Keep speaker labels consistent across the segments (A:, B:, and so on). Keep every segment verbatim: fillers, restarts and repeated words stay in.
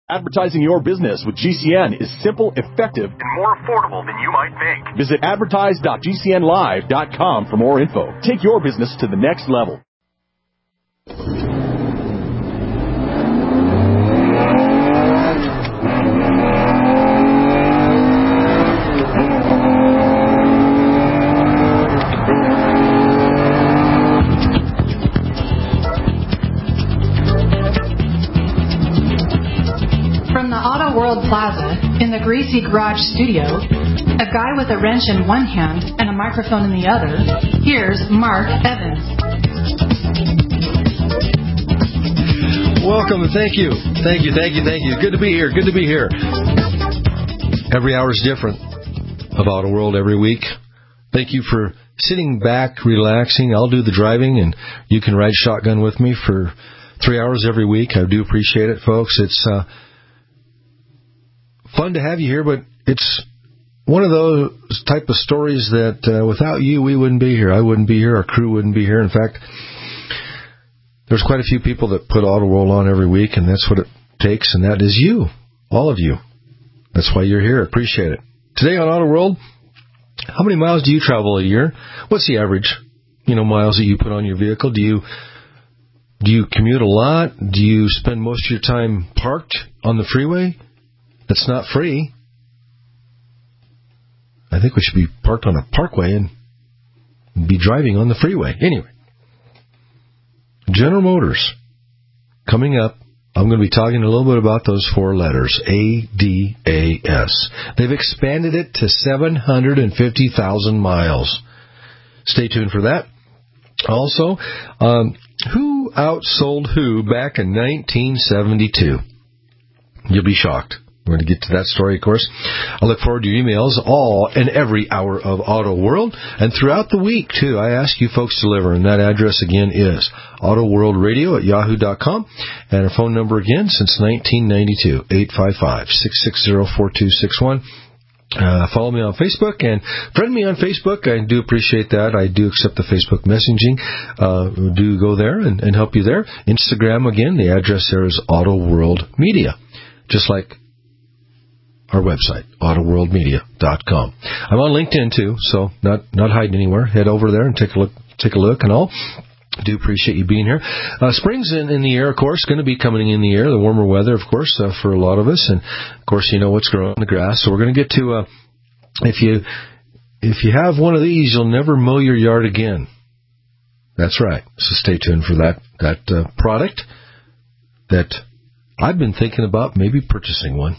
A: Advertising your business with G C N is simple, effective, and more affordable than you might think. Visit advertise dot g c n live dot com for more info. Take your business to the next level.
B: Plaza in the Greasy Garage studio, a guy with a wrench in one hand and a microphone in the other, here's Mark Evans.
C: Welcome and thank you. Thank you, thank you, thank you. Good to be here, good to be here. Every hour is different of Auto World every week. Thank you for sitting back, relaxing. I'll do the driving and you can ride shotgun with me for three hours every week. I do appreciate it, folks. It's, uh, fun to have you here, but it's one of those type of stories that uh, without you, we wouldn't be here. I wouldn't be here. Our crew wouldn't be here. In fact, there's quite a few people that put Auto World on every week, and that's what it takes, and that is you, all of you. That's why you're here. Appreciate it. Today on Auto World, how many miles do you travel a year? What's the average, you know, miles that you put on your vehicle? Do you do you commute a lot? Do you spend most of your time parked on the freeway? That's not free. I think we should be parked on a parkway and be driving on the freeway. Anyway, General Motors, coming up, I'm going to be talking a little bit about those four letters, A D A S. They've expanded it to seven hundred fifty thousand miles. Stay tuned for that. Also, um, who outsold who back in nineteen seventy-two? You'll be shocked. We're going to get to that story, of course. I look forward to your emails all and every hour of Auto World. And throughout the week, too, I ask you folks to deliver. And that address, again, is autoworldradio at yahoo dot com. And our phone number, again, since nineteen ninety-two, eight five five, six six zero, four two six one. Uh, follow me on Facebook and friend me on Facebook. I do appreciate that. I do accept the Facebook messaging. Uh, do go there and, and help you there. Instagram, again, the address there is Auto World Media. Just like our website, auto world media dot com. I'm on LinkedIn too, so not not hiding anywhere. Head over there and take a look, take a look and all. I do appreciate you being here. Uh, spring's in, in the air, of course, going to be coming in the air. The warmer weather, of course, uh, for a lot of us, and of course, you know what's growing in the grass. So we're going to get to uh, if you if you have one of these, you'll never mow your yard again. That's right. So stay tuned for that that uh, product that I've been thinking about maybe purchasing one.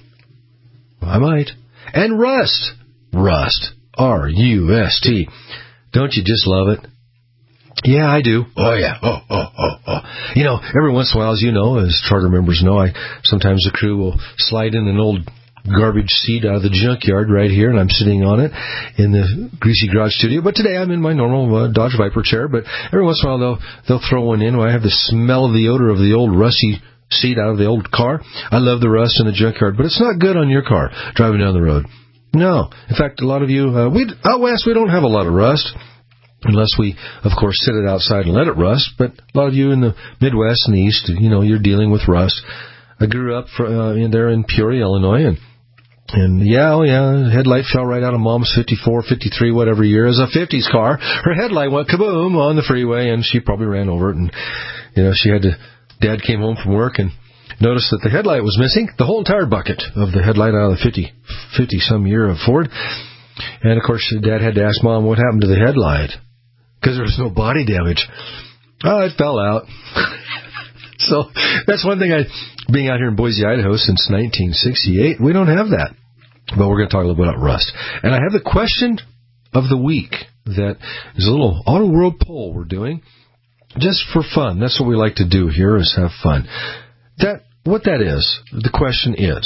C: I might. And Rust. Rust. R U S T. Don't you just love it? Yeah, I do. Oh, yeah. Oh, oh, oh, oh. You know, every once in a while, as you know, as charter members know, I sometimes the crew will slide in an old garbage seat out of the junkyard right here, and I'm sitting on it in the Greasy Garage studio. But today I'm in my normal uh, Dodge Viper chair, but every once in a while they'll, they'll throw one in where I have the smell of the odor of the old rusty seat out of the old car. I love the rust in the junkyard, but it's not good on your car driving down the road. No. In fact, a lot of you, uh, we out west, we don't have a lot of rust, unless we, of course, sit it outside and let it rust. But a lot of you in the Midwest and the East, you know, you're dealing with rust. I grew up for, uh, in there in Peoria, Illinois, and And yeah, oh yeah, headlight fell right out of Mom's fifty-four, fifty-three, whatever year. It was a fifties car. Her headlight went kaboom on the freeway, and she probably ran over it. And, you know, she had to, Dad came home from work and noticed that the headlight was missing, the whole entire bucket of the headlight out of the fifty, fifty-some year of Ford. And, of course, Dad had to ask Mom what happened to the headlight, because there was no body damage. Oh, it fell out. So that's one thing I, being out here in Boise, Idaho since nineteen sixty-eight, we don't have that. But we're going to talk a little bit about rust. And I have the question of the week that is a little Auto World poll we're doing just for fun. That's what we like to do here, is have fun. That what that is, the question is,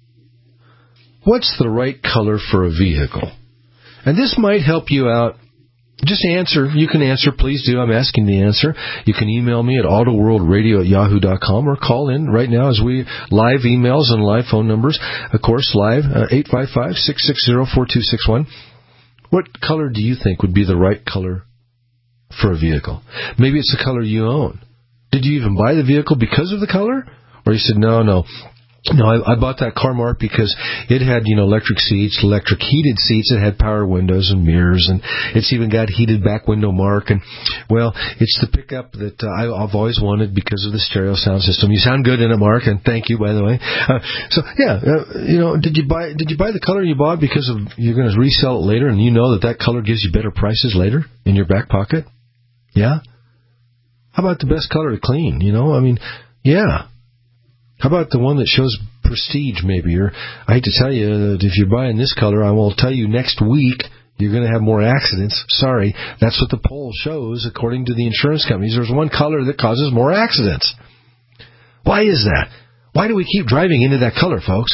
C: what's the right color for a vehicle? And this might help you out. Just answer. You can answer. Please do. I'm asking the answer. You can email me at autoworldradio at yahoo dot com or call in right now as we live emails and live phone numbers. Of course, live, uh, eight five five, six six zero, four two six one. What color do you think would be the right color for a vehicle? Maybe it's the color you own. Did you even buy the vehicle because of the color? Or you said, no, no, No, I, I bought that car, Mark, because it had, you know, electric seats, electric heated seats. It had power windows and mirrors, and it's even got heated back window, Mark. And, well, it's the pickup that uh, I, I've always wanted because of the stereo sound system. You sound good in it, Mark, and thank you, by the way. Uh, so, yeah, uh, you know, did you buy did you buy the color you bought because of you're going to resell it later, and you know that that color gives you better prices later in your back pocket? Yeah? How about the best color to clean, you know? I mean, yeah. How about the one that shows prestige, maybe? Or I hate to tell you that if you're buying this color, I will tell you next week you're going to have more accidents. Sorry, that's what the poll shows according to the insurance companies. There's one color that causes more accidents. Why is that? Why do we keep driving into that color, folks?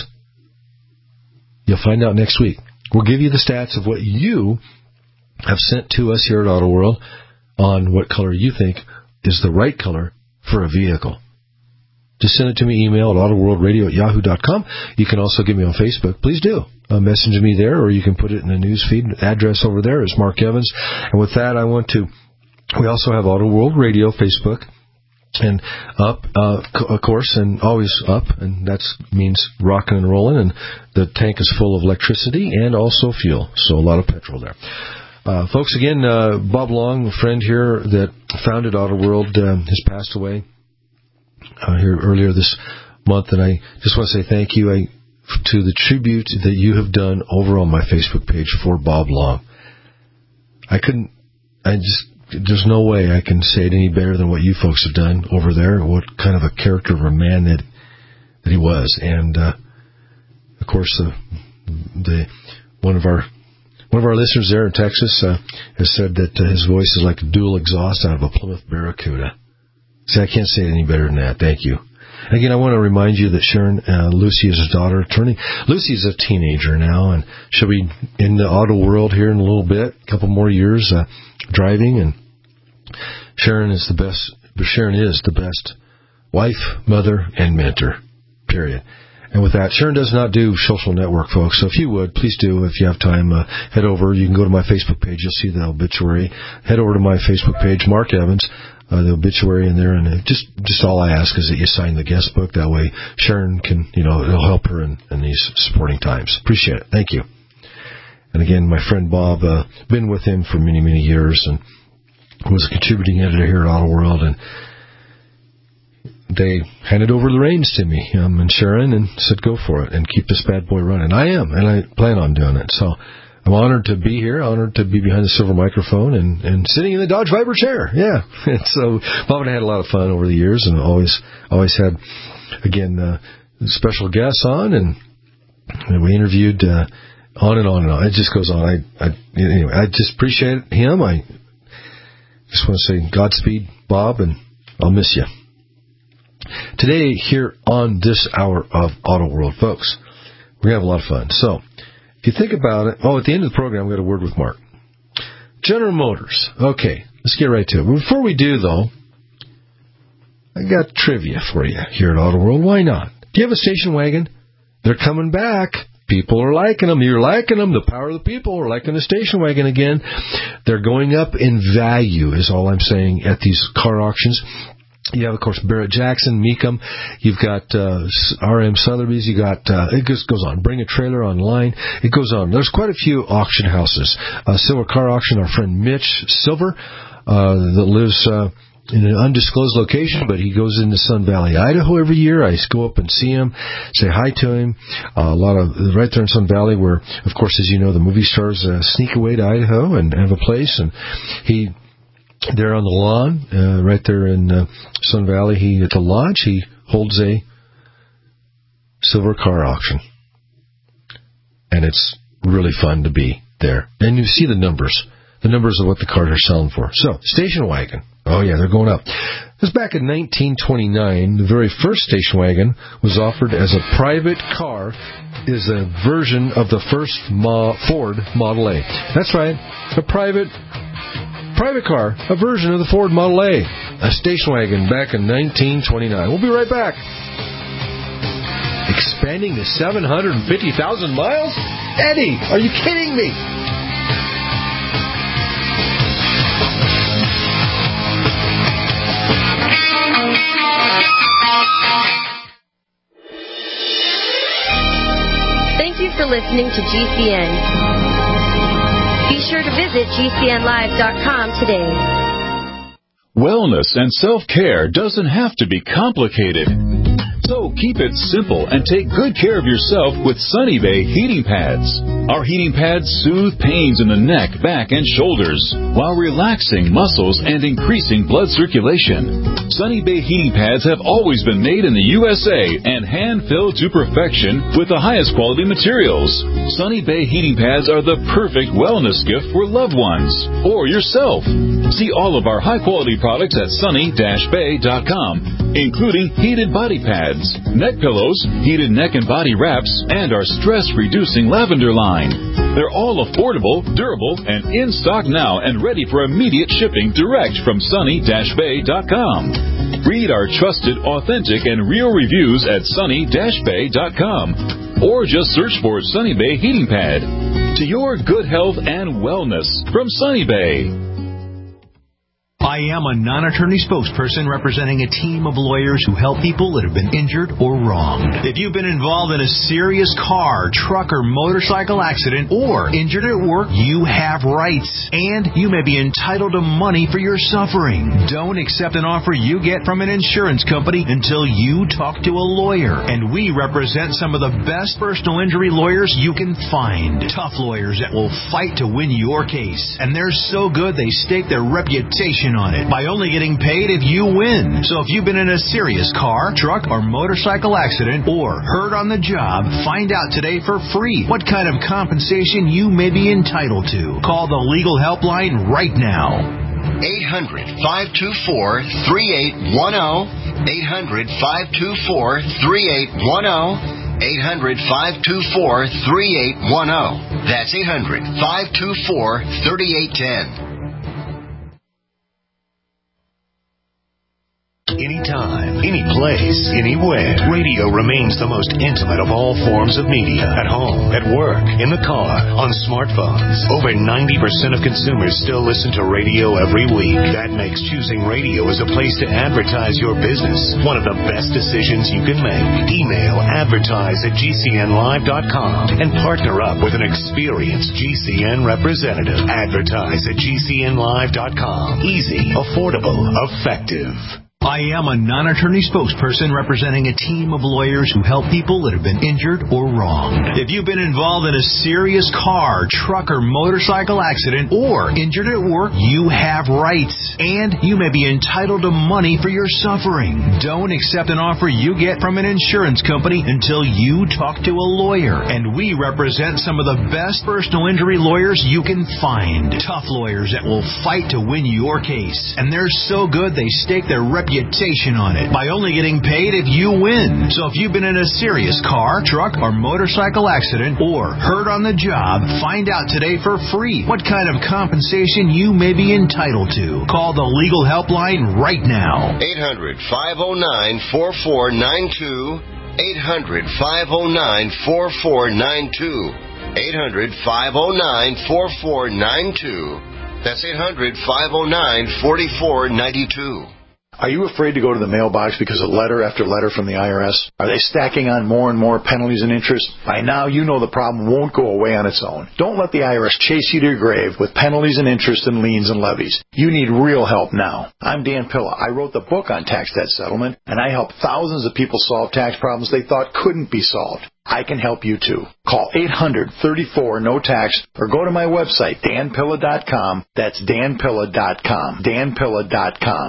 C: You'll find out next week. We'll give you the stats of what you have sent to us here at Auto World on what color you think is the right color for a vehicle. Just send it to me, email at autoworldradio at yahoo dot com. You can also get me on Facebook. Please do. Uh, message me there, or you can put it in the news feed. Address over there is Mark Evans. And with that, I want to... We also have Auto World Radio Facebook. And up, uh, of course, and always up. And that means rocking and rolling. And the tank is full of electricity and also fuel. So a lot of petrol there. Uh, folks, again, uh, Bob Long, a friend here that founded Auto World, um, has passed away. Uh, here earlier this month, and I just want to say thank you I, to the tribute that you have done over on my Facebook page for Bob Long. I couldn't, I just, there's no way I can say it any better than what you folks have done over there. What kind of a character of a man that that he was, and uh, of course, the the one of our one of our listeners there in Texas uh, has said that uh, his voice is like a dual exhaust out of a Plymouth Barracuda. See, I can't say it any better than that. Thank you. Again, I want to remind you that Sharon, uh, Lucy is his daughter, turning. Lucy is a teenager now, and she'll be in the auto world here in a little bit, a couple more years uh, driving. And Sharon is the best. Sharon is the best wife, mother, and mentor. Period. And with that, Sharon does not do social network, folks. So if you would, please do. If you have time, uh, head over. You can go to my Facebook page. You'll see the obituary. Head over to my Facebook page, Mark Evans. Uh, the obituary in there, and uh, just just all I ask is that you sign the guest book. That way Sharon can, you know, it'll help her in, in these supporting times. Appreciate it. Thank you. And again, my friend Bob, uh, been with him for many, many years, and was a contributing editor here at Auto World, and they handed over the reins to me, um, and Sharon, and said, go for it, and keep this bad boy running. I am, and I plan on doing it. So I'm honored to be here, honored to be behind the silver microphone and, and sitting in the Dodge Viper chair. Yeah. And so Bob and I had a lot of fun over the years, and always always had, again, uh, special guests on, and, and we interviewed uh, on and on and on. It just goes on. I, I anyway, I just appreciate him. I just want to say Godspeed, Bob, and I'll miss you. Today, here on this hour of Auto World, folks, we're going to have a lot of fun. So, if you think about it, oh, at the end of the program, we've got a word with Mark. General Motors. Okay, let's get right to it. Before we do, though, I got trivia for you here at Auto World. Why not? Do you have a station wagon? They're coming back. People are liking them. You're liking them. The power of the people are liking the station wagon again. They're going up in value, is all I'm saying, at these car auctions. You have, of course, Barrett-Jackson, Mecum. You've got uh, R M Sotheby's. You got, uh, it just goes on. Bring a Trailer Online. It goes on. There's quite a few auction houses. Uh, Silver Car Auction, our friend Mitch Silver, uh, that lives uh, in an undisclosed location, but he goes into Sun Valley, Idaho every year. I go up and see him, say hi to him. Uh, a lot of, right there in Sun Valley where, of course, as you know, the movie stars uh, sneak away to Idaho and have a place. And he... There on the lawn, uh, right there in uh, Sun Valley, he at the lodge, he holds a silver car auction. And it's really fun to be there. And you see the numbers, the numbers of what the cars are selling for. So, station wagon. Oh, yeah, they're going up. It was back in nineteen twenty-nine. The very first station wagon was offered as a private car, is a version of the first Mo- Ford Model A. That's right, a private Private car, a version of the Ford Model A, a station wagon back in nineteen twenty-nine. We'll be right back. Expanding to seven hundred fifty thousand miles? Eddie, are you kidding me?
D: you for listening to G C N. Be sure to visit G C N live dot com today.
E: Wellness and self-care doesn't have to be complicated. So keep it simple and take good care of yourself with Sunny Bay heating pads. Our heating pads soothe pains in the neck, back, and shoulders while relaxing muscles and increasing blood circulation. Sunny Bay heating pads have always been made in the U S A and hand-filled to perfection with the highest quality materials. Sunny Bay heating pads are the perfect wellness gift for loved ones or yourself. See all of our high-quality products at sunny dash bay dot com, including heated body pads, neck pillows, heated neck and body wraps, and our stress-reducing lavender line. They're all affordable, durable, and in stock now and ready for immediate shipping direct from sunny dash bay dot com. Read our trusted, authentic, and real reviews at sunny dash bay dot com or just search for Sunny Bay Heating Pad. To your good health and wellness from Sunny Bay.
F: I am a non-attorney spokesperson representing a team of lawyers who help people that have been injured or wronged. If you've been involved in a serious car, truck, or motorcycle accident or injured at work, you have rights, and you may be entitled to money for your suffering. Don't accept an offer you get from an insurance company until you talk to a lawyer, and we represent some of the best personal injury lawyers you can find. Tough lawyers that will fight to win your case, and they're so good they stake their reputation on it by only getting paid if you win. So if you've been in a serious car, truck, or motorcycle accident or hurt on the job, find out today for free what kind of compensation you may be entitled to. Call the legal helpline right now.
G: eight hundred, five two four, three eight one zero. eight hundred, five two four, three eight one zero. eight hundred, five two four, three eight one zero. That's eight hundred, five two four, three eight one zero.
H: Anytime, any place, anywhere. Radio remains the most intimate of all forms of media. At home, at work, in the car, on smartphones. Over ninety percent of consumers still listen to radio every week. That makes choosing radio as a place to advertise your business one of the best decisions you can make. Email advertise at G C N live dot com and partner up with an experienced G C N representative. Advertise at G C N live dot com. Easy, affordable, effective.
F: I am a non-attorney spokesperson representing a team of lawyers who help people that have been injured or wronged. If you've been involved in a serious car, truck, or motorcycle accident or injured at work, you have rights, and you may be entitled to money for your suffering. Don't accept an offer you get from an insurance company until you talk to a lawyer, and we represent some of the best personal injury lawyers you can find. Tough lawyers that will fight to win your case, and they're so good they stake their reputation on it by only getting paid if you win. So if you've been in a serious car, truck, or motorcycle accident or hurt on the job, find out today for free what kind of compensation you may be entitled to. Call the legal helpline right now.
G: eight hundred, five oh nine, four four nine two. eight hundred, five oh nine, four four nine two. eight hundred, five oh nine, four four nine two. That's eight hundred, five oh nine, four four nine two.
I: Are you afraid to go to the mailbox because of letter after letter from the I R S? Are they stacking on more and more penalties and interest? By now, you know the problem won't go away on its own. Don't let the I R S chase you to your grave with penalties and interest and liens and levies. You need real help now. I'm Dan Pilla. I wrote the book on tax debt settlement, and I help thousands of people solve tax problems they thought couldn't be solved. I can help you too. Call eight hundred, thirty-four, no tax or go to my website, dan pilla dot com. That's dan pilla dot com. dan pilla dot com.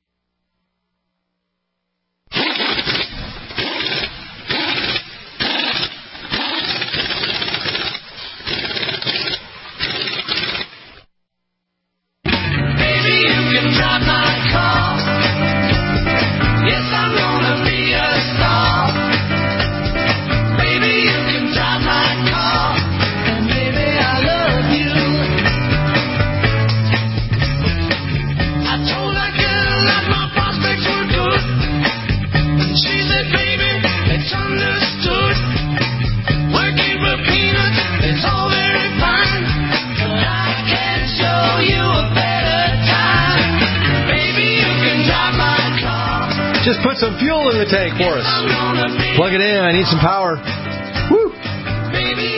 C: Just put some fuel in the tank for us. Plug it in. I need some power. Woo!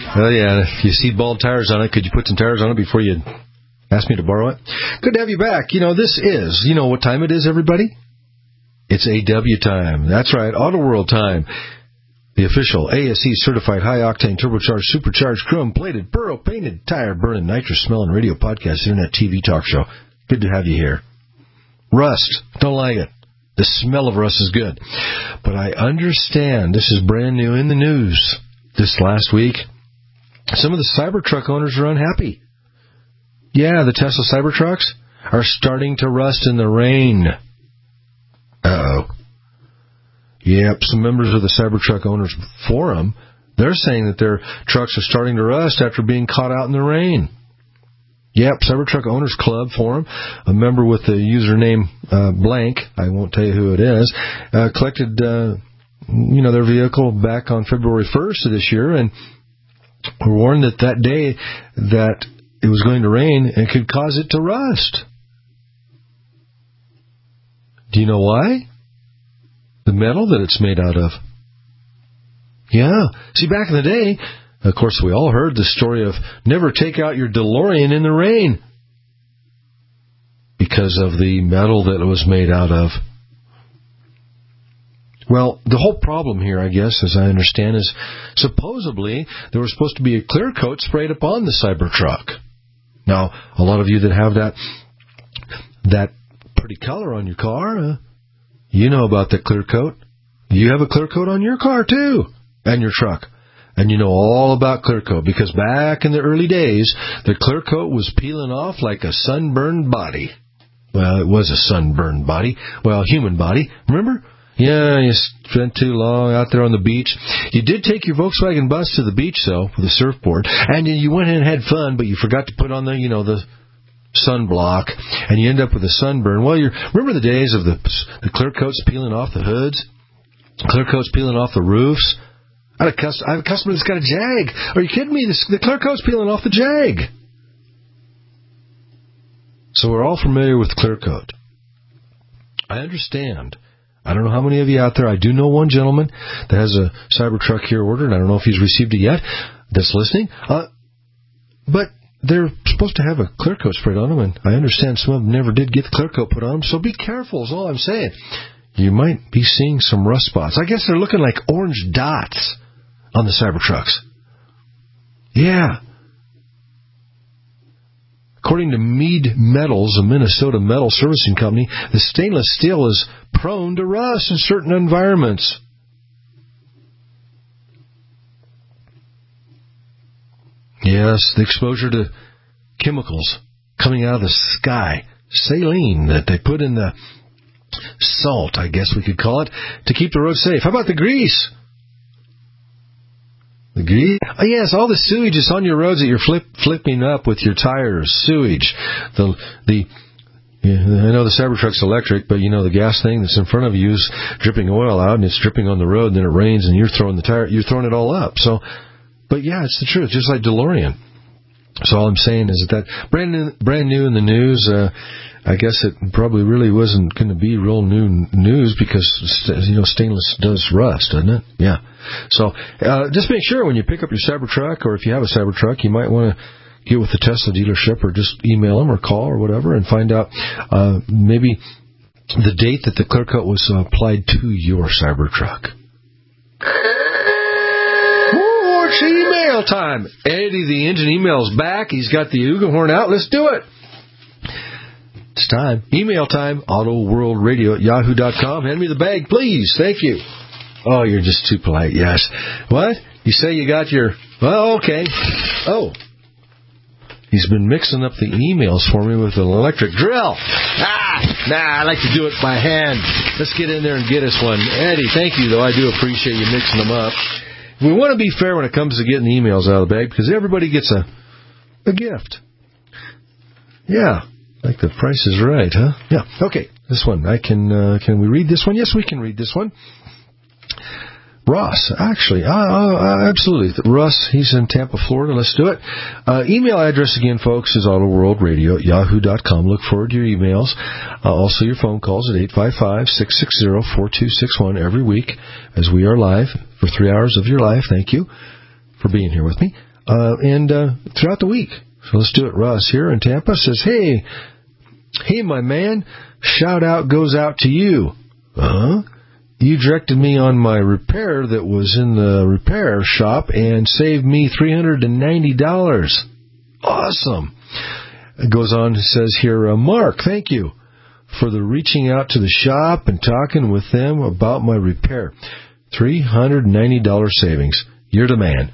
C: Well, yeah, if you see bald tires on it, could you put some tires on it before you ask me to borrow it? Good to have you back. You know, this is, you know what time it is, everybody? It's A W time. That's right, Auto World time. The official A S E certified high-octane turbocharged supercharged chrome-plated pearl-painted tire-burning nitrous-smelling radio podcast internet T V talk show. Good to have you here. Rust. Don't like it. The smell of rust is good. But I understand this is brand new in the news this last week. Some of the Cybertruck owners are unhappy. Yeah, the Tesla Cybertrucks are starting to rust in the rain. Uh-oh. Yep, some members of the Cybertruck Owners Forum, they're saying that their trucks are starting to rust after being caught out in the rain. Yep, Cybertruck Owners Club Forum, a member with the username uh, blank, I won't tell you who it is, uh, collected uh, you know, their vehicle back on February first of this year, and were warned that that day that it was going to rain and could cause it to rust. Do you know why? The metal that it's made out of. Yeah. See, back in the day, of course, we all heard the story of never take out your DeLorean in the rain because of the metal that it was made out of. Well, the whole problem here, I guess, as I understand, is supposedly there was supposed to be a clear coat sprayed upon the Cybertruck. Now, a lot of you that have that that pretty color on your car, uh, you know about that clear coat. You have a clear coat on your car, too, and your truck. And you know all about clear coat, because back in the early days, the clear coat was peeling off like a sunburned body. Well, it was a sunburned body. Well, human body. Remember? Yeah, you spent too long out there on the beach. You did take your Volkswagen bus to the beach, though, with a surfboard, and you went in and had fun, but you forgot to put on the, you know, the sunblock, and you end up with a sunburn. Well, you remember the days of the the clear coats peeling off the hoods, clear coats peeling off the roofs. I have a customer, I have a customer that's got a Jag. Are you kidding me? The, the clear coat's peeling off the Jag. So we're all familiar with clear coat. I understand. I don't know how many of you out there. I do know one gentleman that has a Cybertruck here ordered. I don't know if he's received it yet. That's listening. Uh, but they're supposed to have a clear coat sprayed on them, and I understand some of them never did get the clear coat put on them, so be careful is all I'm saying. You might be seeing some rust spots. I guess they're looking like orange dots on the Cybertrucks. Yeah. According to Mead Metals, a Minnesota metal servicing company, the stainless steel is prone to rust in certain environments. Yes, the exposure to chemicals coming out of the sky, saline that they put in the salt, I guess we could call it, to keep the road safe. How about the grease? The grease? Oh, yes, all the sewage is on your roads that you're flip, flipping up with your tires. Sewage. The the yeah, I know the Cybertruck's electric, but you know the gas thing that's in front of you is dripping oil out, and it's dripping on the road, and then it rains, and you're throwing the tire, you're throwing it all up. So. But yeah, it's the truth, just like DeLorean. So all I'm saying is that, that brand new, brand new in the news, uh, I guess it probably really wasn't going to be real new news because, you know, stainless does rust, doesn't it? Yeah. So uh, just make sure when you pick up your Cybertruck, or if you have a Cybertruck, you might want to get with the Tesla dealership or just email them or call or whatever and find out uh, maybe the date that the clear coat was uh, applied to your Cybertruck. It's email time. Eddie the engine email's back. He's got the Uga horn out. Let's do it. It's time. Email time. AutoWorldRadio at yahoo dot com. Hand me the bag, please. Thank you. Oh, you're just too polite. Yes. What? You say you got your... Well, okay. Oh. He's been mixing up the emails for me with an electric drill. Ah! Nah, I like to do it by hand. Let's get in there and get us one. Eddie, thank you, though. I do appreciate you mixing them up. We want to be fair when it comes to getting emails out of the bag, because everybody gets a a gift. Yeah, like the price is right, huh? Yeah. Okay, this one. I can uh, can we read this one? Yes, we can read this one. Ross, actually, uh, uh, absolutely. Russ, he's in Tampa, Florida. Let's do it. Uh, email address again, folks, is AutoWorldRadio at yahoo dot com. Look forward to your emails. Uh, also, your phone calls at eight five five, six six zero, four two six one every week as we are live for three hours of your life. Thank you for being here with me. uh, and uh, throughout the week. So let's do it. Russ here in Tampa says, hey, hey, my man, shout out goes out to you. Uh-huh. You directed me on my repair that was in the repair shop and saved me three hundred ninety dollars. Awesome. It goes on and says here, uh, Mark, thank you for the reaching out to the shop and talking with them about my repair. three hundred ninety dollars savings. You're the man.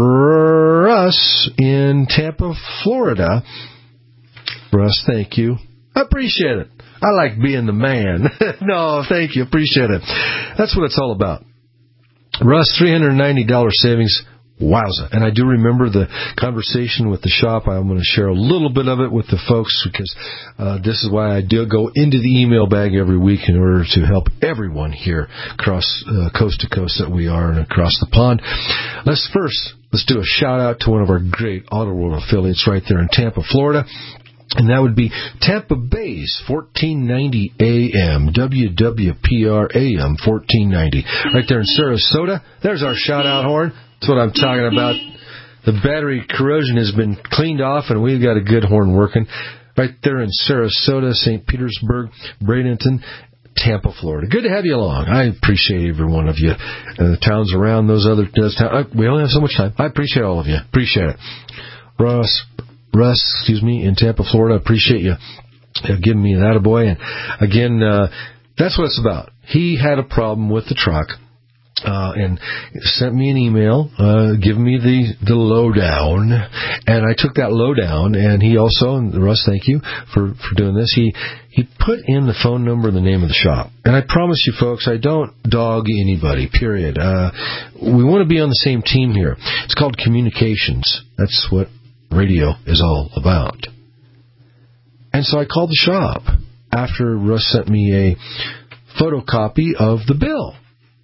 C: Russ in Tampa, Florida. Russ, thank you. I appreciate it. I like being the man. No, thank you. Appreciate it. That's what it's all about. Russ, three hundred ninety dollars savings. Wowza. And I do remember the conversation with the shop. I'm going to share a little bit of it with the folks because uh, this is why I do go into the email bag every week in order to help everyone here across uh, coast to coast that we are and across the pond. Let's first, let's do a shout out to one of our great Auto World affiliates right there in Tampa, Florida. And that would be Tampa Bay's fourteen ninety A M, W W P R A M fourteen ninety. Right there in Sarasota. There's our shout-out horn. That's what I'm talking about. The battery corrosion has been cleaned off, and we've got a good horn working. Right there in Sarasota, Saint Petersburg, Bradenton, Tampa, Florida. Good to have you along. I appreciate every one of you. And the towns around those other those towns. We only have so much time. I appreciate all of you. Appreciate it. Russ. Russ, excuse me, in Tampa, Florida. Appreciate you uh, giving me that attaboy. And again, uh, that's what it's about. He had a problem with the truck, uh, and sent me an email, uh, giving me the, the lowdown. And I took that lowdown, and he also, and Russ, thank you for, for doing this. He, he put in the phone number and the name of the shop. And I promise you folks, I don't dog anybody, period. Uh, we want to be on the same team here. It's called communications. That's what radio is all about. And so I called the shop after Russ sent me a photocopy of the bill.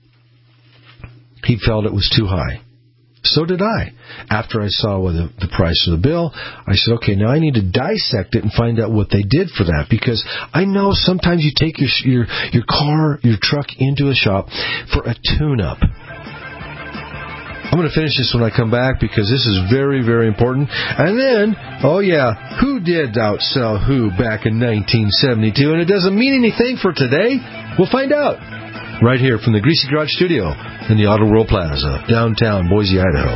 C: He felt it was too high. So did I. After I saw the, the price of the bill, I said, okay, now I need to dissect it and find out what they did for that, because I know sometimes you take your your, your car, your truck into a shop for a tune-up. I'm going to finish this when I come back because this is very, very important. And then, oh yeah, who did outsell who back in nineteen seventy-two? And it doesn't mean anything for today. We'll find out. Right here from the Greasy Garage Studio in the Auto World Plaza, downtown Boise, Idaho.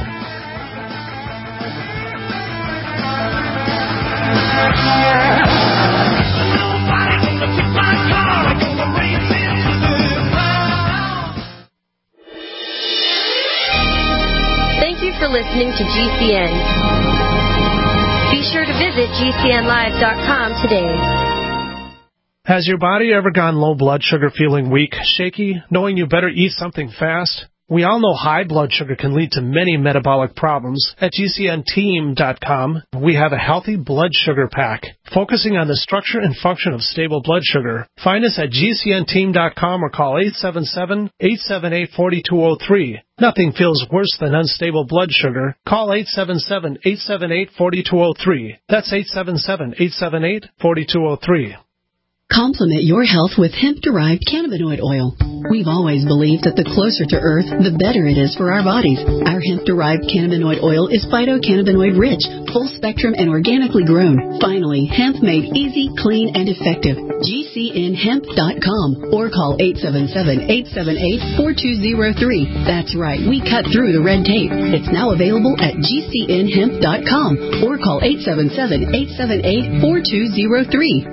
D: For listening to G C N. Be sure to visit G C N live dot com today.
J: Has your body ever gone low blood sugar, feeling weak, shaky, knowing you better eat something fast? We all know high blood sugar can lead to many metabolic problems. At G C N team dot com, we have a healthy blood sugar pack, focusing on the structure and function of stable blood sugar. Find us at G C N team dot com or call eight seven seven, eight seven eight, four two zero three. Nothing feels worse than unstable blood sugar. Call eight seven seven, eight seven eight, four two zero three. That's eight seven seven, eight seven eight, four two zero three.
K: Complement your health with hemp-derived cannabinoid oil. We've always believed that the closer to Earth, the better it is for our bodies. Our hemp-derived cannabinoid oil is phytocannabinoid-rich, full-spectrum, and organically grown. Finally, hemp made easy, clean, and effective. G C N hemp dot com or call eight seven seven, eight seven eight, four two zero three. That's right, we cut through the red tape. It's now available at G C N hemp dot com or call eight seven seven, eight seven eight, four two zero three.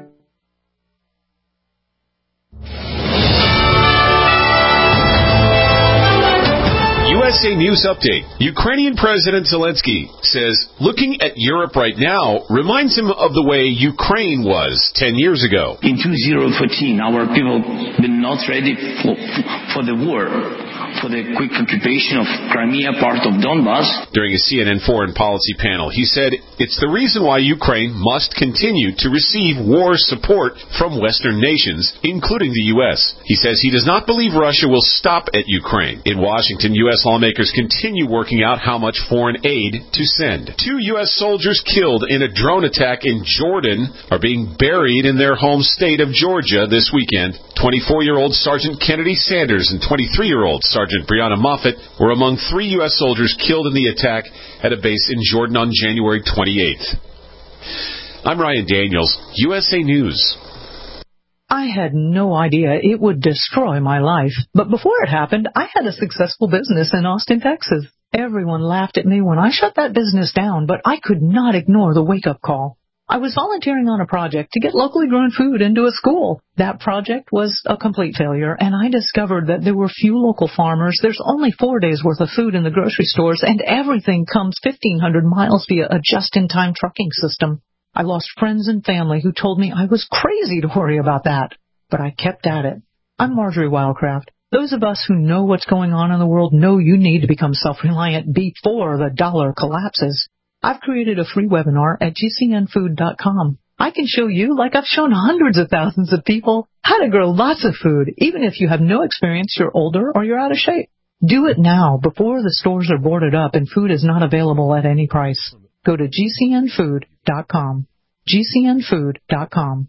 L: U S A News Update. Ukrainian President Zelensky says looking at Europe right now reminds him of the way Ukraine was ten years ago.
M: In two thousand fourteen, our people were not ready for, for the war, for the quick occupation of Crimea, part of Donbass.
L: During a C N N foreign policy panel, he said it's the reason why Ukraine must continue to receive war support from Western nations, including the U S. He says he does not believe Russia will stop at Ukraine. In Washington, U S lawmakers continue working out how much foreign aid to send. Two U S soldiers killed in a drone attack in Jordan are being buried in their home state of Georgia this weekend. twenty-four-year-old Sergeant Kennedy Sanders and twenty-three-year-old Sergeant Sergeant Breonna Moffett were among three U S soldiers killed in the attack at a base in Jordan on January twenty-eighth. I'm Ryan Daniels, U S A News.
N: I had no idea it would destroy my life, but before it happened, I had a successful business in Austin, Texas. Everyone laughed at me when I shut that business down, but I could not ignore the wake-up call. I was volunteering on a project to get locally grown food into a school. That project was a complete failure, and I discovered that there were few local farmers. There's only four days' worth of food in the grocery stores, and everything comes fifteen hundred miles via a just-in-time trucking system. I lost friends and family who told me I was crazy to worry about that, but I kept at it. I'm Marjorie Wildcraft. Those of us who know what's going on in the world know you need to become self-reliant before the dollar collapses. I've created a free webinar at G C N food dot com. I can show you, like I've shown hundreds of thousands of people, how to grow lots of food, even if you have no experience, you're older, or you're out of shape. Do it now, before the stores are boarded up and food is not available at any price. Go to G C N food dot com. G C N food dot com.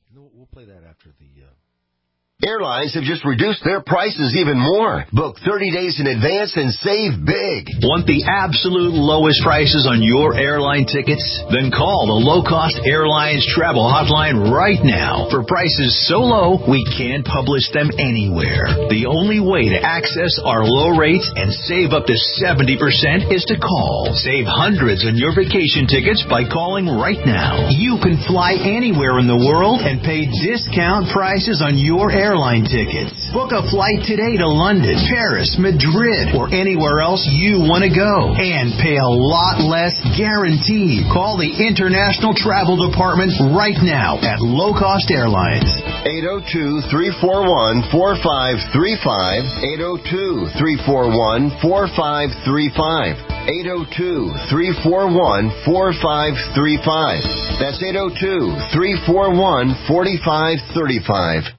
G: Airlines have just reduced their prices even more. Book thirty days in advance and save big.
F: Want the absolute lowest prices on your airline tickets? Then call the Low Cost Airlines Travel Hotline right now. For prices so low, we can't publish them anywhere. The only way to access our low rates and save up to seventy percent is to call. Save hundreds on your vacation tickets by calling right now. You can fly anywhere in the world and pay discount prices on your airline airline tickets. Book a flight today to London, Paris, Madrid, or anywhere else you want to go. And pay a lot less guaranteed. Call the International Travel Department right now at Low Cost Airlines.
G: eight oh two, three four one, four five three five. eight oh two, three four one, four five three five. eight oh two, three four one, four five three five. That's eight oh two, three four one, four five three five.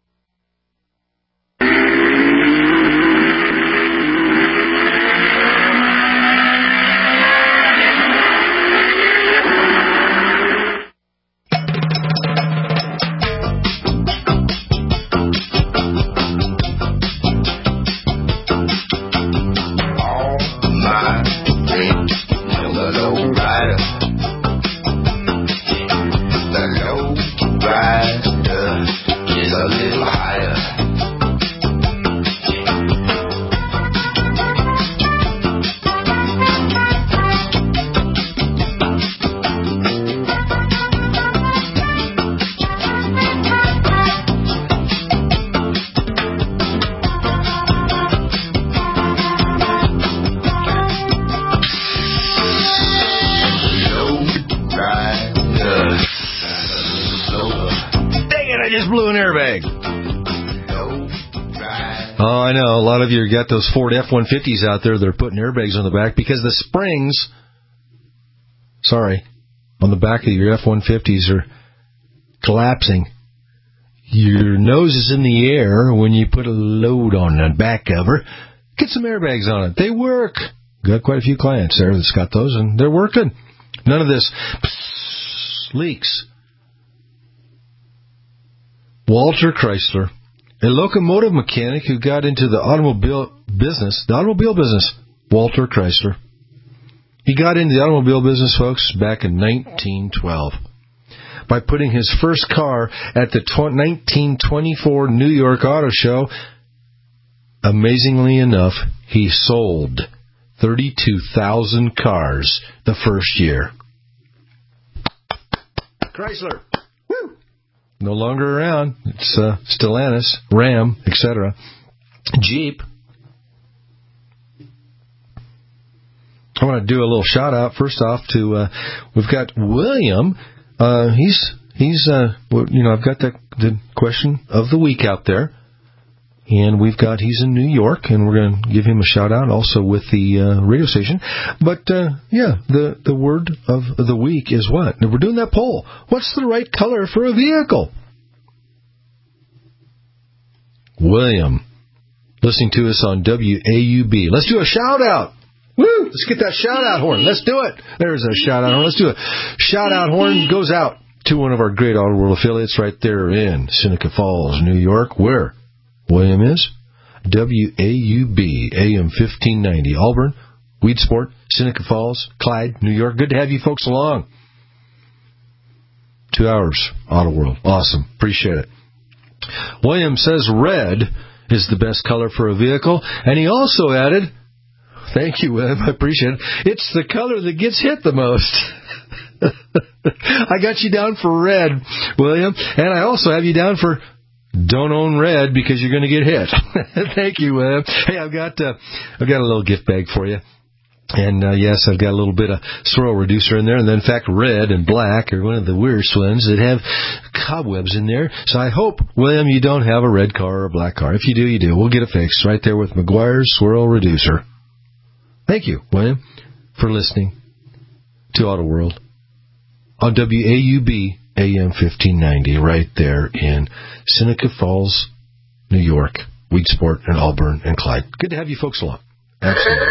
C: A lot of you got those Ford F one fifties out there that are putting airbags on the back because the springs, sorry, on the back of your F one fifties are collapsing. Your nose is in the air when you put a load on the back cover. Get some airbags on it. They work. Got quite a few clients there that's got those, and they're working. None of this psst, leaks. Walter Chrysler, a locomotive mechanic who got into the automobile business, the automobile business, Walter Chrysler. He got into the automobile business, folks, back in nineteen twelve by putting his first car at the nineteen twenty-four New York Auto Show. Amazingly enough, he sold thirty-two thousand cars the first year. Chrysler. Woo! No longer around. It's uh, Stellantis, Ram, et cetera. Jeep. I want to do a little shout out first off to uh, we've got William. Uh, he's he's uh, you know I've got the the question of the week out there, and we've got he's in New York, and we're going to give him a shout out also with the uh, radio station. But uh, yeah, the the word of the week is what? We're doing that poll. What's the right color for a vehicle? William, listening to us on W A U B. Let's do a shout out. Woo! Let's get that shout out horn. Let's do it. There's a shout out horn. Let's do it. Shout out horn goes out to one of our great Auto World affiliates right there in Seneca Falls, New York, where William is. W A U B, A M fifteen ninety. Auburn, Weedsport, Seneca Falls, Clyde, New York. Good to have you folks along. Two hours, Auto World. Awesome. Appreciate it. William says red is the best color for a vehicle, and he also added, thank you, William, I appreciate it, it's the color that gets hit the most. I got you down for red, William, and I also have you down for don't own red because you're going to get hit. Thank you, William. Hey, I've got uh, I've got a little gift bag for you. And, uh, yes, I've got a little bit of swirl reducer in there. And then, in fact, red and black are one of the weirdest ones that have cobwebs in there. So I hope, William, you don't have a red car or a black car. If you do, you do. We'll get it fixed right there with McGuire's swirl reducer. Thank you, William, for listening to Auto World on W A U B A M fifteen ninety right there in Seneca Falls, New York, Weedsport, and Auburn, and Clyde. Good to have you folks along. Absolutely.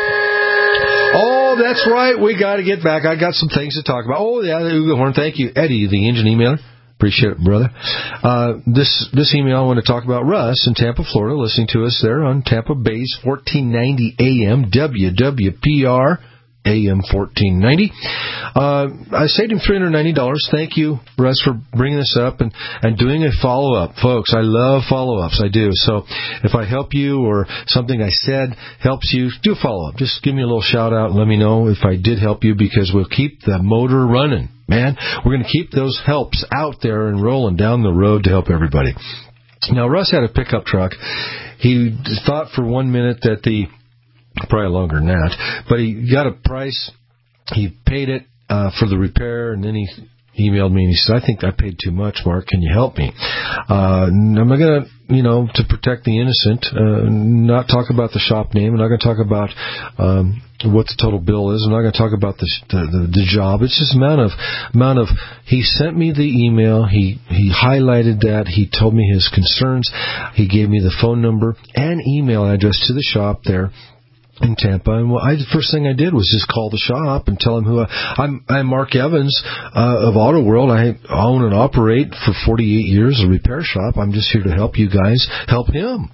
C: Oh, that's right. We got to get back. I got some things to talk about. Oh, yeah, the Ugo Horn. Thank you, Eddie, the engine emailer. Appreciate it, brother. Uh, this this email I want to talk about Russ in Tampa, Florida, listening to us there on Tampa Bay's fourteen ninety A M, W W P R, A M fourteen ninety. Uh, I saved him three hundred ninety dollars. Thank you, Russ, for bringing this up and, and doing a follow-up. Folks, I love follow-ups. I do. So if I help you or something I said helps you, do a follow-up. Just give me a little shout-out and let me know if I did help you, because we'll keep the motor running. Man, we're going to keep those helps out there and rolling down the road to help everybody. Now, Russ had a pickup truck. He thought for one minute that the probably longer than that, but he got a price, he paid it uh, for the repair, and then he emailed me and he said, I think I paid too much, Mark, can you help me? Uh, I'm not going to, you know, to protect the innocent, uh, not talk about the shop name, I'm not going to talk about um, what the total bill is, I'm not going to talk about the, the, the job, it's just amount of, amount of, he sent me the email, he, he highlighted that, he told me his concerns, he gave me the phone number and email address to the shop there in Tampa, and well, I, the first thing I did was just call the shop and tell them who I, I'm. I'm Mark Evans uh, of Auto World. I own and operate for forty-eight years a repair shop. I'm just here to help you guys help him.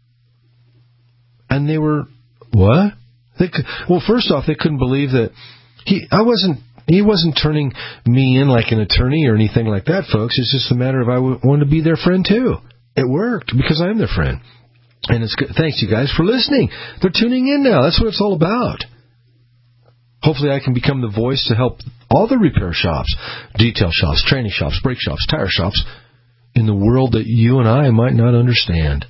C: And they were, what? They, well, first off, they couldn't believe that he. I wasn't. He wasn't turning me in like an attorney or anything like that, folks. It's just a matter of I wanted to be their friend too. It worked because I'm their friend. And it's good. Thanks, you guys, for listening. They're tuning in now. That's what it's all about. Hopefully I can become the voice to help all the repair shops, detail shops, training shops, brake shops, tire shops in the world that you and I might not understand.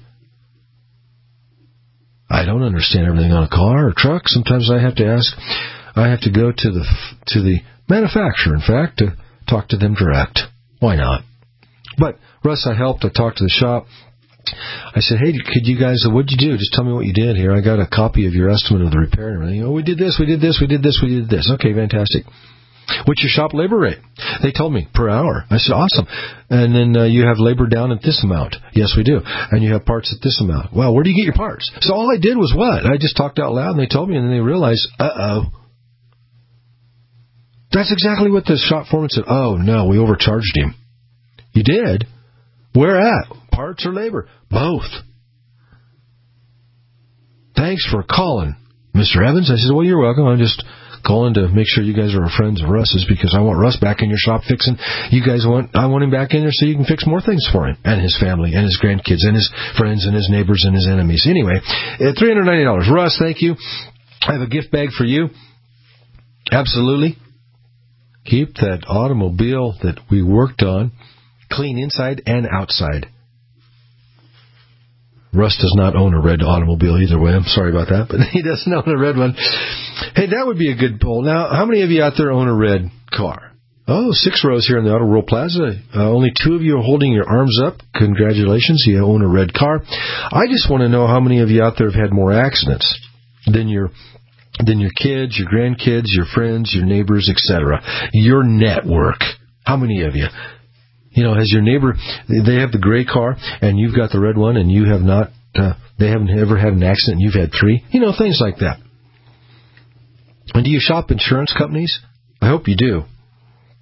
C: I don't understand everything on a car or truck. Sometimes I have to ask, I have to go to the to the manufacturer, in fact, to talk to them direct. Why not? But, Russ, I helped. I talked to the shop. I said, hey, could you guys, what'd you do? Just tell me what you did here. I got a copy of your estimate of the repair and everything. Oh, we did this, we did this, we did this, we did this. Okay, fantastic. What's your shop labor rate? They told me, per hour. I said, awesome. And then uh, you have labor down at this amount. Yes, we do. And you have parts at this amount. Well, where do you get your parts? So all I did was what? I just talked out loud and they told me, and then they realized, uh-oh. That's exactly what the shop foreman said. Oh, no, we overcharged him. You did? Where at? Parts or labor? Both. Thanks for calling, Mister Evans. I said, well, you're welcome. I'm just calling to make sure you guys are friends of Russ's because I want Russ back in your shop fixing. You guys want, I want him back in there so you can fix more things for him and his family and his grandkids and his friends and his neighbors and his enemies. Anyway, at three hundred ninety dollars. Russ, thank you. I have a gift bag for you. Absolutely. Keep that automobile that we worked on clean inside and outside. Russ does not own a red automobile either way. I'm sorry about that, but he doesn't own a red one. Hey, that would be a good poll. Now, how many of you out there own a red car? Oh, six rows here in the Auto World Plaza. Uh, only two of you are holding your arms up. Congratulations, you own a red car. I just want to know how many of you out there have had more accidents than your than your kids, your grandkids, your friends, your neighbors, et cetera. Your network. How many of you? You know, has your neighbor, they have the gray car, and you've got the red one, and you have not, uh, they haven't ever had an accident, and you've had three? You know, things like that. And do you shop insurance companies? I hope you do.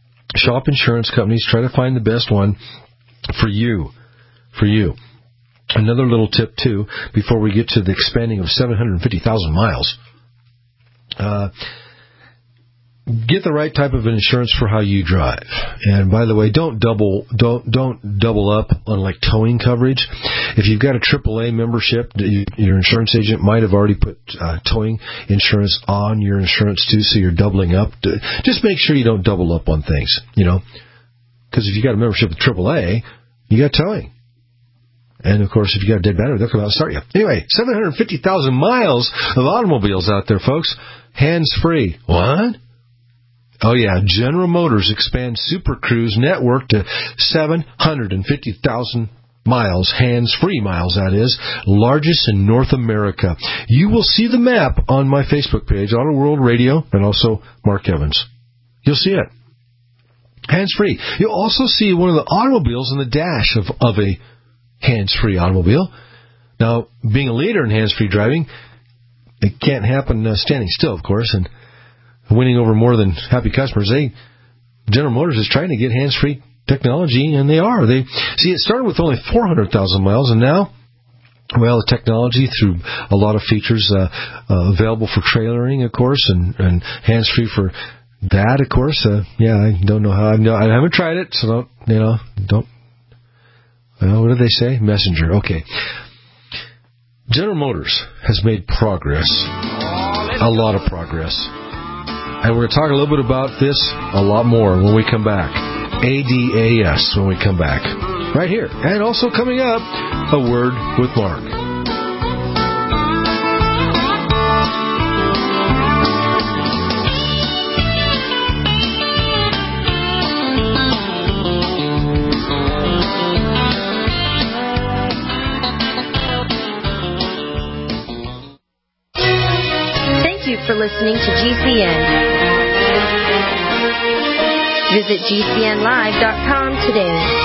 C: Shop insurance companies. Try to find the best one for you. For you. Another little tip, too, before we get to the expanding of seven hundred fifty thousand miles. Uh, get the right type of insurance for how you drive. And by the way, don't double don't don't double up on like towing coverage. If you've got a triple A membership, your insurance agent might have already put uh, towing insurance on your insurance too, so you're doubling up. Just make sure you don't double up on things, you know, because if you got a membership with triple A, you got towing. And, of course, if you got a dead battery, they'll come out and start you. Anyway, seven hundred fifty thousand miles of automobiles out there, folks. Hands-free. What? Oh, yeah. General Motors expands Super Cruise network to seven hundred fifty thousand miles. Hands-free miles, that is. Largest in North America. You will see the map on my Facebook page, Auto World Radio, and also Mark Evans. You'll see it. Hands-free. You'll also see one of the automobiles in the dash of, of a hands-free automobile. Now, being a leader in hands-free driving, it can't happen uh, standing still, of course, and winning over more than happy customers. They, General Motors is trying to get hands-free technology, and they are. They see, it started with only four hundred thousand miles, and now, well, the technology through a lot of features uh, uh, available for trailering, of course, and, and hands-free for that, of course. Uh, yeah, I don't know how. I, know, I haven't tried it, so don't, you know, don't. Well, what do they say? Messenger. Okay. General Motors has made progress. A lot of progress. And we're going to talk a little bit about this a lot more when we come back. A D A S when we come back. Right here. And also coming up, A Word with Mark.
D: For listening to G C N. Visit G C N live dot com today.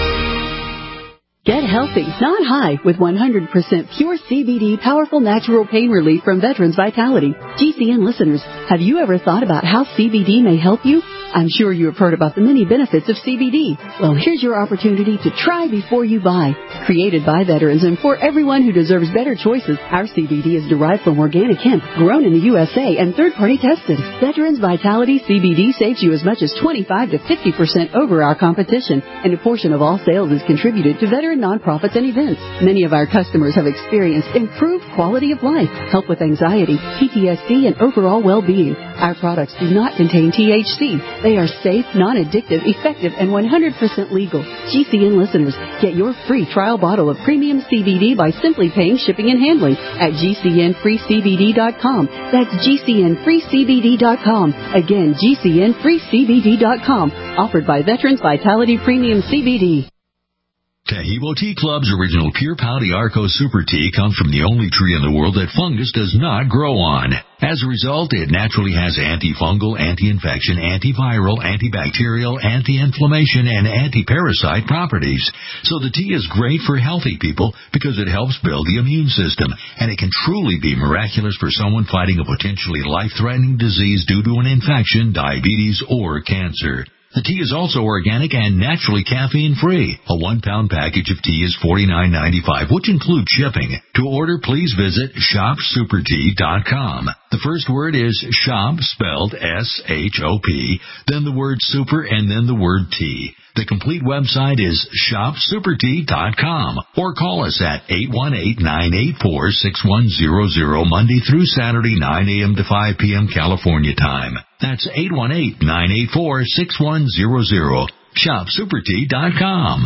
K: Get healthy, not high, with one hundred percent pure C B D powerful natural pain relief from Veterans Vitality. G C N listeners, have you ever thought about how C B D may help you? I'm sure you have heard about the many benefits of C B D. Well, here's your opportunity to try before you buy. Created by veterans and for everyone who deserves better choices, our C B D is derived from organic hemp, grown in the U S A and third-party tested. Veterans Vitality C B D saves you as much as twenty-five to fifty percent over our competition, and a portion of all sales is contributed to veteran nonprofits and events. Many of our customers have experienced improved quality of life, help with anxiety, P T S D, and overall well-being. Our products do not contain T H C. They are safe, non-addictive, effective, and one hundred percent legal. G C N listeners, get your free trial bottle of premium C B D by simply paying shipping and handling at G C N free C B D dot com. That's G C N free C B D dot com. Again, G C N free C B D dot com. Offered by Veterans Vitality Premium C B D.
O: Tahibo Tea Club's original Pure Pau d'Arco Super Tea comes from the only tree in the world that fungus does not grow on. As a result, it naturally has antifungal, anti-infection, antiviral, antibacterial, anti-inflammation, and anti-parasite properties. So the tea is great for healthy people because it helps build the immune system, and it can truly be miraculous for someone fighting a potentially life-threatening disease due to an infection, diabetes, or cancer. The tea is also organic and naturally caffeine-free. A one-pound package of tea is forty-nine ninety-five, which includes shipping. To order, please visit shop super tea dot com. The first word is shop, spelled S H O P, then the word super, and then the word tea. The complete website is shop super tea dot com, or call us at eight one eight, nine eight four, six one zero zero Monday through Saturday, nine a.m. to five p.m. California time. That's eight one eight, nine eight four, six one zero zero. shop super tea dot com.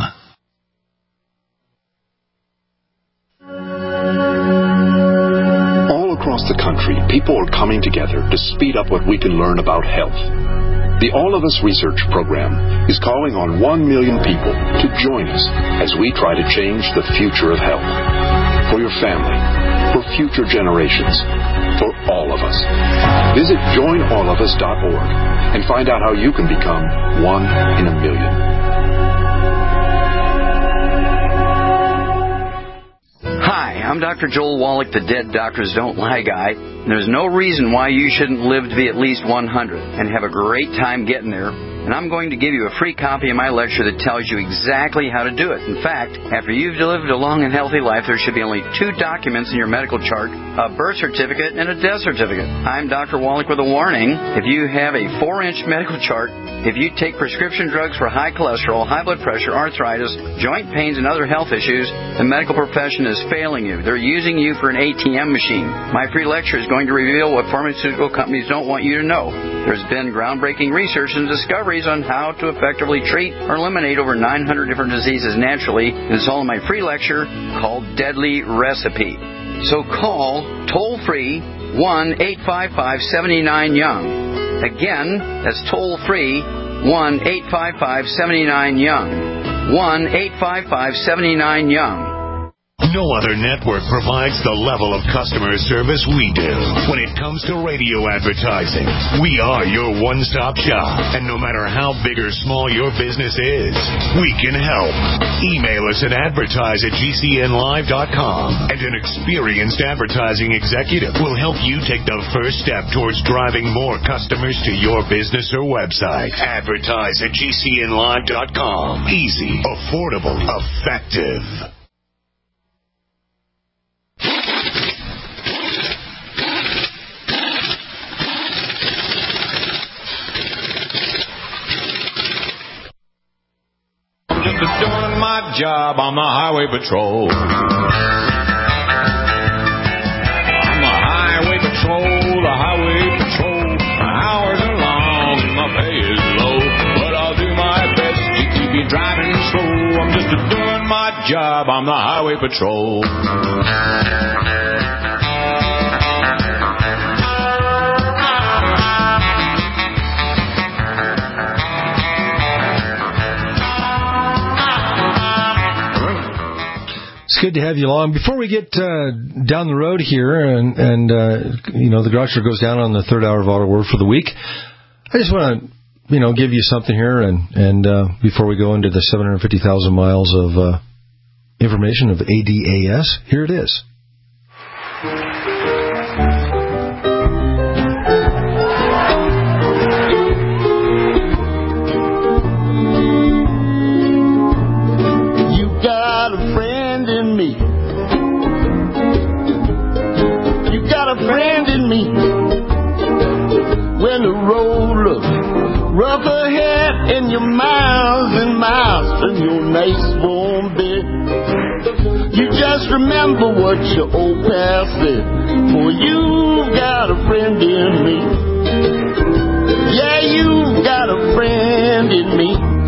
P: All across the country, people are coming together to speed up what we can learn about health. The All of Us Research Program is calling on one million people to join us as we try to change the future of health. For your family, for future generations, for all of us. Visit join all of us dot org and find out how you can become one in a million.
Q: Hi, I'm Doctor Joel Wallach, the Dead Doctors Don't Lie guy. There's no reason why you shouldn't live to be at least one hundred and have a great time getting there and I'm going to give you a free copy of my lecture that tells you exactly how to do it. In fact, after you've lived a long and healthy life, there should be only two documents in your medical chart, a birth certificate and a death certificate. I'm Doctor Wallach with a warning. If you have a four-inch medical chart, if you take prescription drugs for high cholesterol, high blood pressure, arthritis, joint pains, and other health issues, the medical profession is failing you. They're using you for an A T M machine. My free lecture is going to reveal what pharmaceutical companies don't want you to know. There's been groundbreaking research and discoveries on how to effectively treat or eliminate over nine hundred different diseases naturally. It's all in my free lecture called Deadly Recipe. So call toll-free one eight five five, seven nine, young. Again, that's toll-free one eight five five, seven nine, young. one eight five five, seven nine, young.
H: No other network provides the level of customer service we do. When it comes to radio advertising, we are your one-stop shop. And no matter how big or small your business is, we can help. Email us at advertise at G C N live dot com, and an experienced advertising executive will help you take the first step towards driving more customers to your business or website. Advertise at G C N live dot com. Easy, affordable, effective.
R: Just doing my job on the highway patrol. I'm the highway patrol, the highway patrol. My hours are long and my pay is low, but I'll do my best to keep you driving slow. I'm just doing my job on the highway patrol.
C: Good to have you along. Before we get uh, down the road here, and, and uh, you know, the garage show goes down on the third hour of Auto Word for the week, I just want to, you know, give you something here, and and uh, before we go into the seven hundred fifty thousand miles of uh, information of A D A S, here it is.
S: Friend in me when the road looks rough ahead and you're miles and miles from your nice warm bed. You just remember what your old pal said, for you've got a friend in me. Yeah, you've got a friend in me.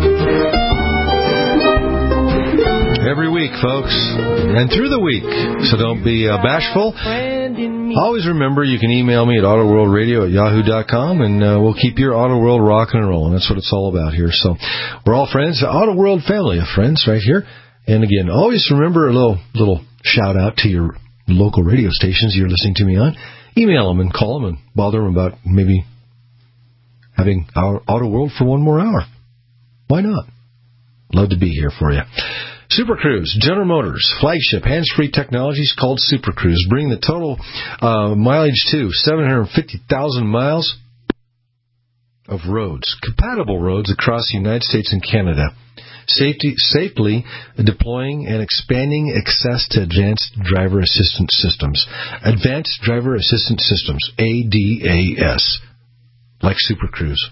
C: Every week, folks, and through the week, so don't be uh, bashful. Always remember, you can email me at autoworldradio at yahoo dot com, and uh, we'll keep your Auto World rocking and rolling. That's what it's all about here. So we're all friends, the Auto World family of friends right here. And again, always remember a little little shout out to your local radio stations you're listening to me on. Email them and call them and bother them about maybe having our Auto World for one more hour. Why not? Love to be here for you. Super Cruise, General Motors, flagship hands-free technologies called Super Cruise. Bring the total uh, mileage to seven hundred fifty thousand miles of roads, compatible roads across the United States and Canada. Safety, safely deploying and expanding access to advanced driver assistance systems. Advanced Driver Assistance Systems, A D A S, like Super Cruise.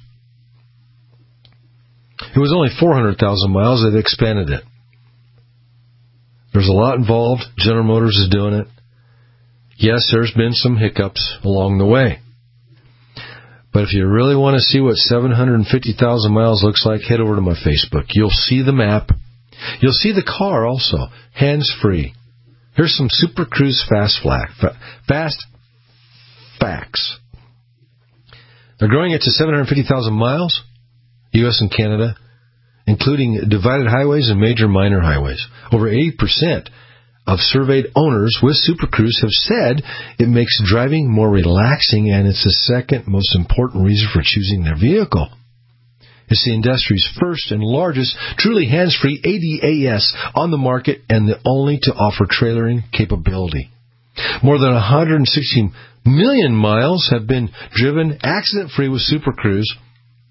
C: It was only four hundred thousand miles. They've expanded it. There's a lot involved. General Motors is doing it. Yes, there's been some hiccups along the way. But if you really want to see what seven hundred fifty thousand miles looks like, head over to my Facebook. You'll see the map. You'll see the car also, hands-free. Here's some Super Cruise fast, flag, fast facts. They're growing it to seven hundred fifty thousand miles, U S and Canada, including divided highways and major minor highways. Over eighty percent of surveyed owners with Super Cruise have said it makes driving more relaxing, and it's the second most important reason for choosing their vehicle. It's the industry's first and largest truly hands-free A D A S on the market, and the only to offer trailering capability. More than one hundred sixty million miles have been driven accident-free with Super Cruise.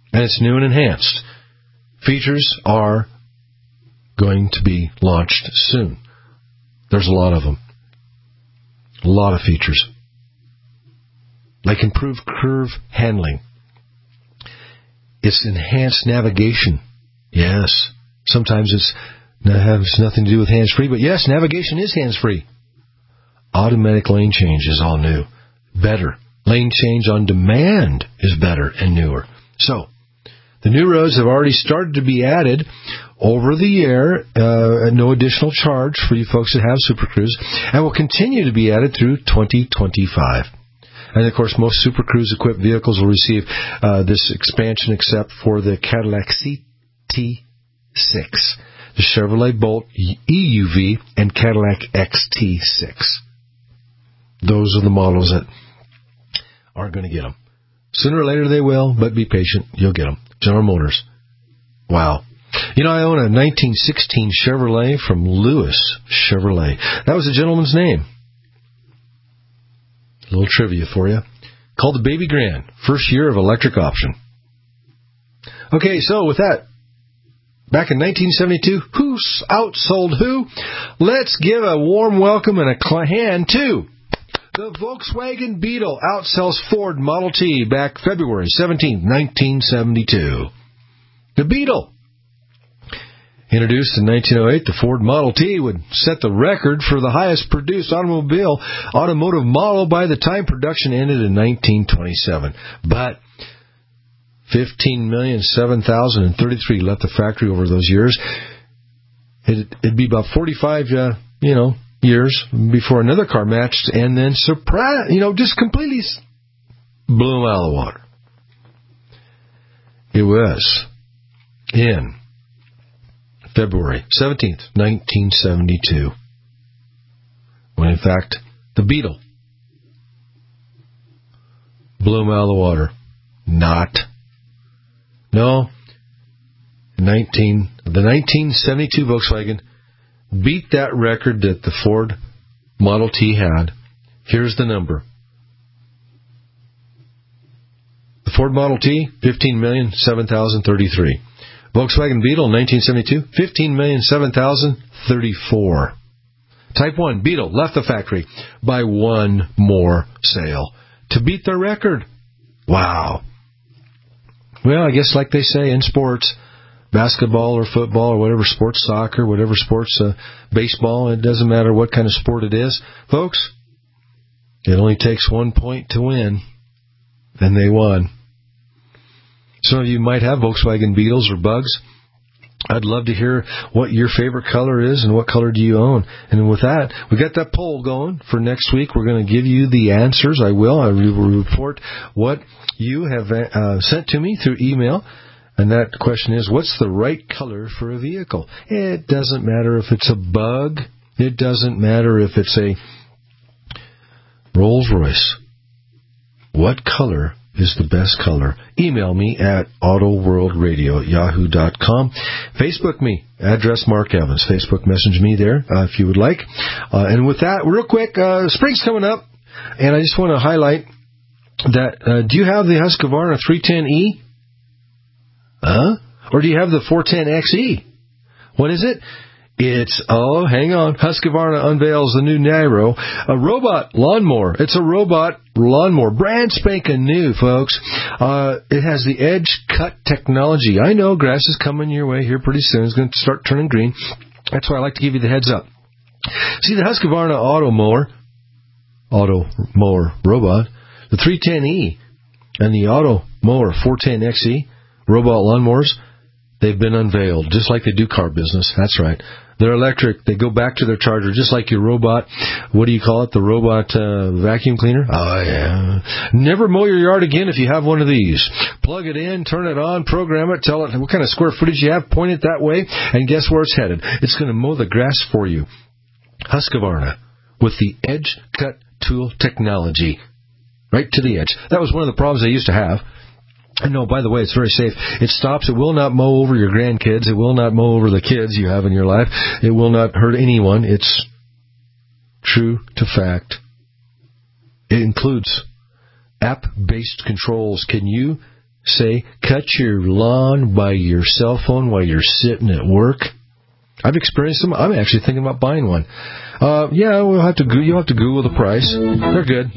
C: And it's new and enhanced. Features are going to be launched soon. There's a lot of them. A lot of features. Like improved curve handling. It's enhanced navigation. Yes. Sometimes it's it has nothing to do with hands-free, but yes, navigation is hands-free. Automatic lane change is all new. Better. Lane change on demand is better and newer. So, the new roads have already started to be added over the air uh, at no additional charge for you folks that have Super Cruise, and will continue to be added through twenty twenty-five. And, of course, most Super Cruise-equipped vehicles will receive uh, this expansion except for the Cadillac C T six, the Chevrolet Bolt E U V, and Cadillac X T six. Those are the models that aren't going to get them. Sooner or later they will, but be patient. You'll get them. General Motors. Wow. You know, I own a nineteen sixteen Chevrolet from Lewis Chevrolet. That was the gentleman's name. A little trivia for you. Called the Baby Grand. First year of electric option. Okay, so with that, back in nineteen seventy-two, who outsold who? Let's give a warm welcome and a hand to the Volkswagen Beetle outsells Ford Model T back February seventeenth, nineteen seventy-two. The Beetle. Introduced in nineteen oh eight, the Ford Model T would set the record for the highest produced automobile automotive model by the time production ended in nineteen twenty-seven. But fifteen million seven thousand thirty-three left the factory over those years. It'd, it'd be about forty-five, uh, you know, years before another car matched, and then surprise, you know, just completely blew them out of the water. It was in February seventeenth, nineteen seventy-two, when in fact the Beetle blew them out of the water. Not. No. nineteen the nineteen seventy-two Volkswagen beat that record that the Ford Model T had. Here's the number. The Ford Model T, fifteen million seven thousand thirty-three. Volkswagen Beetle, nineteen seventy-two, fifteen million seven thousand thirty-four. Type one, Beetle, left the factory by one more sale to beat their record. Wow. Well, I guess like they say in sports, basketball or football or whatever sports, soccer, whatever sports, uh, baseball, it doesn't matter what kind of sport it is. Folks, it only takes one point to win, and they won. Some of you might have Volkswagen Beetles or Bugs. I'd love to hear what your favorite color is and what color do you own. And with that, we got that poll going for next week. We're going to give you the answers. I will. I will report what you have uh, sent to me through email. And that question is, what's the right color for a vehicle? It doesn't matter if it's a Bug. It doesn't matter if it's a Rolls-Royce. What color is the best color? Email me at autoworldradio at yahoo dot com. Facebook me. Address Mark Evans. Facebook message me there uh, if you would like. Uh, and with that, real quick, uh, spring's coming up, and I just want to highlight that, uh, do you have the Husqvarna three ten E? Huh? Or do you have the four ten X E? What is it? It's, oh, hang on. Husqvarna unveils the new Nairo, a robot lawnmower. It's a robot lawnmower. Brand spanking new, folks. Uh, it has the Edge Cut technology. I know grass is coming your way here pretty soon. It's going to start turning green. That's why I like to give you the heads up. See, the Husqvarna Auto Mower, Auto Mower Robot, the three ten E, and the Auto Mower four ten X E, robot lawnmowers, they've been unveiled, just like they do car business. That's right. They're electric. They go back to their charger, just like your robot, what do you call it, the robot uh, vacuum cleaner? Oh, yeah. Never mow your yard again if you have one of these. Plug it in, turn it on, program it, tell it what kind of square footage you have, point it that way, and guess where it's headed. It's going to mow the grass for you. Husqvarna, with the Edge Cut tool technology. Right to the edge. That was one of the problems I used to have. And no, by the way, it's very safe. It stops. It will not mow over your grandkids. It will not mow over the kids you have in your life. It will not hurt anyone. It's true to fact. It includes app-based controls. Can you say cut your lawn by your cell phone while you're sitting at work? I've experienced them. I'm actually thinking about buying one. Uh, yeah, we'll have to. You'll have to Google the price. They're good.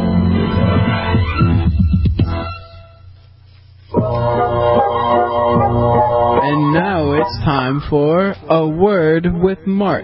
T: And now it's time for A Word with Mark.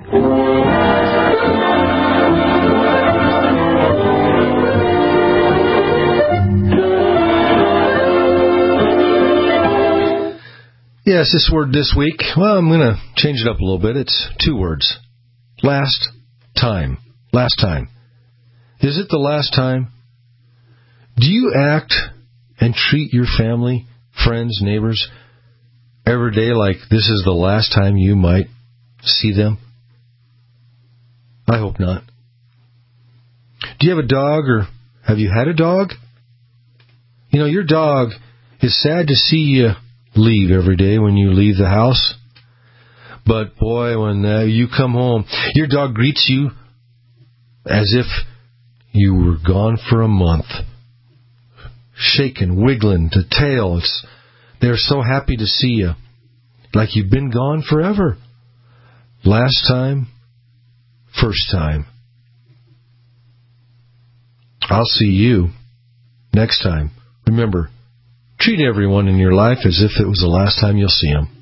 C: Yes, this word this week, well, I'm going to change it up a little bit. It's two words. Last time. Last time. Is it the last time? Do you act and treat your family, friends, neighbors every day like this is the last time you might see them? I hope not. Do you have a dog, or have you had a dog? You know, your dog is sad to see you leave every day when you leave the house. But boy, when uh, you come home, your dog greets you as if you were gone for a month. Shaking, wiggling, the tail. It's, they're so happy to see you. Like you've been gone forever. Last time, first time. I'll see you next time. Remember, treat everyone in your life as if it was the last time you'll see them.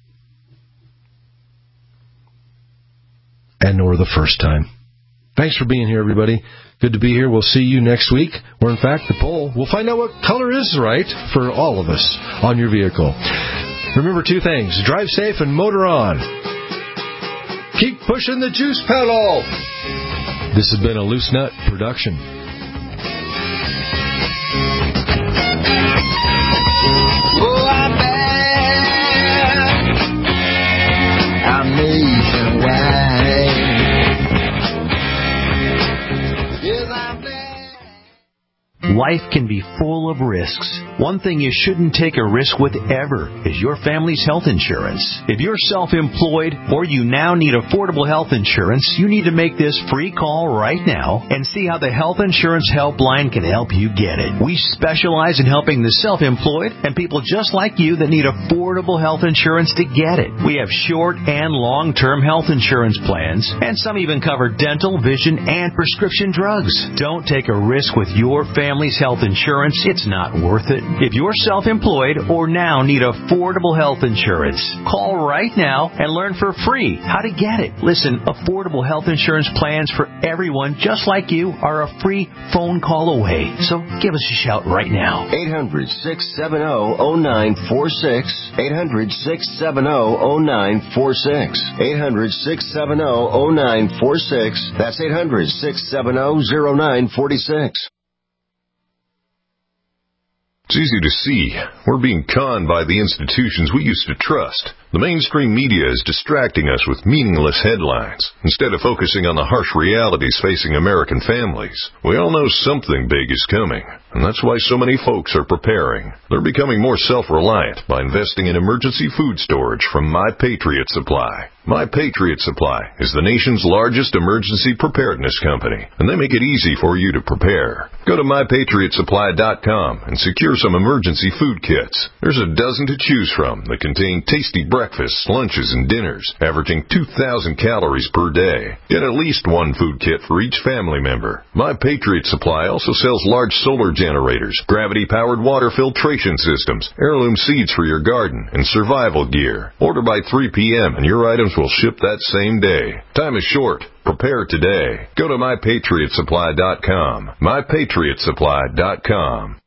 C: And nor the first time. Thanks for being here, everybody. Good to be here. We'll see you next week. Or, in fact, the poll. We'll find out what color is right for all of us on your vehicle. Remember two things. Drive safe and motor on. Keep pushing the juice pedal. This has been a Loose Nut production.
F: Life can be full of risks. One thing you shouldn't take a risk with ever is your family's health insurance. If you're self-employed or you now need affordable health insurance, you need to make this free call right now and see how the Health Insurance Helpline can help you get it. We specialize in helping the self-employed and people just like you that need affordable health insurance to get it. We have short and long-term health insurance plans, and some even cover dental, vision, and prescription drugs. Don't take a risk with your family health insurance. It's not worth it. If you're self-employed or now need affordable health insurance, call right now and learn for free how to get it. Listen, affordable health insurance plans for everyone just like you are a free phone call away. So give us a shout right now.
G: eight hundred, six seven zero, zero nine four six. eight hundred, six seven zero, zero nine four six. eight hundred, six seven zero, zero nine four six. That's eight hundred, six seven zero, zero nine four six.
U: It's easy to see. We're being conned by the institutions we used to trust. The mainstream media is distracting us with meaningless headlines instead of focusing on the harsh realities facing American families. We all know something big is coming, and that's why so many folks are preparing. They're becoming more self-reliant by investing in emergency food storage from My Patriot Supply. My Patriot Supply is the nation's largest emergency preparedness company, and they make it easy for you to prepare. Go to my patriot supply dot com and secure some emergency food kits. There's a dozen to choose from that contain tasty breakfasts, lunches, and dinners, averaging two thousand calories per day. Get at least one food kit for each family member. My Patriot Supply also sells large solar generators, gravity-powered water filtration systems, heirloom seeds for your garden, and survival gear. Order by three p.m. and your items will ship that same day. Time is short. Prepare today. Go to my patriot supply dot com. my patriot supply dot com.